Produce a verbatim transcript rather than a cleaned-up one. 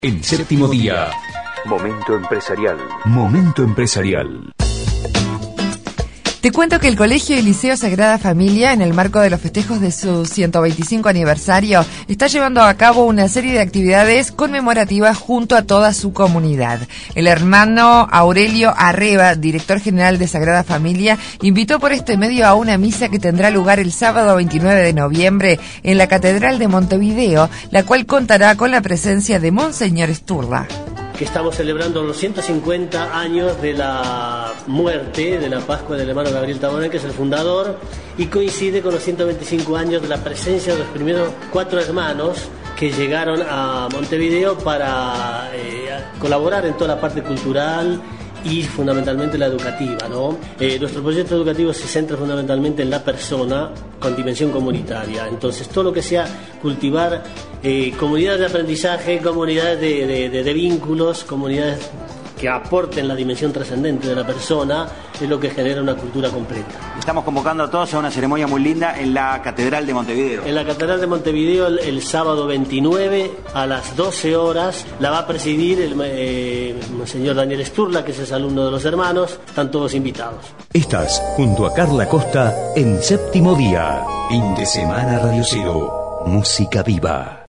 En Séptimo Día. Momento empresarial. Momento empresarial. Te cuento que el Colegio y Liceo Sagrada Familia, en el marco de los festejos de su ciento veinticinco aniversario, está llevando a cabo una serie de actividades conmemorativas junto a toda su comunidad. El hermano Aurelio Arreba, director general de Sagrada Familia, invitó por este medio a una misa que tendrá lugar el sábado veintinueve de noviembre en la Catedral de Montevideo, la cual contará con la presencia de Monseñor Sturla. Que estamos celebrando los ciento cincuenta años de la muerte, de la Pascua del hermano Gabriel Tabonet, que es el fundador, y coincide con los ciento veinticinco años de la presencia de los primeros cuatro hermanos que llegaron a Montevideo para eh, colaborar en toda la parte cultural y fundamentalmente la educativa, ¿no? Eh, nuestro proyecto educativo se centra fundamentalmente en la persona con dimensión comunitaria. Entonces, todo lo que sea cultivar eh, comunidades de aprendizaje, comunidades de, de, de, de vínculos, comunidades que aporten la dimensión trascendente de la persona, es lo que genera una cultura completa. Estamos convocando a todos a una ceremonia muy linda en la Catedral de Montevideo. En la Catedral de Montevideo el, el sábado veintinueve a las doce horas la va a presidir el eh, señor Daniel Sturla, que es alumno de los hermanos. Están todos invitados. Estás junto a Carla Costa en Séptimo Día. Fin de semana Radio Cero. Música viva.